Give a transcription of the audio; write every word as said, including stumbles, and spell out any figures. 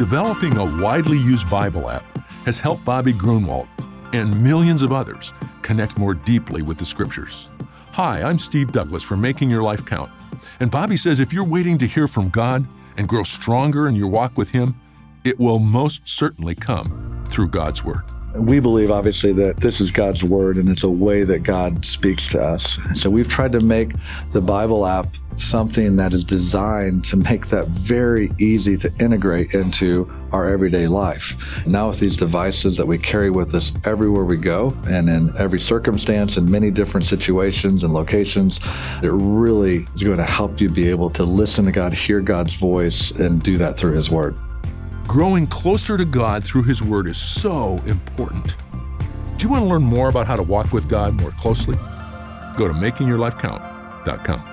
Developing a widely used Bible app has helped Bobby Grunwald and millions of others connect more deeply with the Scriptures. Hi, I'm Steve Douglas from Making Your Life Count. And Bobby says if you're waiting to hear from God and grow stronger in your walk with Him, it will most certainly come through God's Word. We believe, obviously, that this is God's Word and it's a way that God speaks to us. So we've tried to make the Bible app something that is designed to make that very easy to integrate into our everyday life. Now with these devices that we carry with us everywhere we go and in every circumstance in many different situations and locations, it really is going to help you be able to listen to God, hear God's voice, and do that through His Word. Growing closer to God through His Word is so important. Do you want to learn more about how to walk with God more closely? Go to making your life count dot com.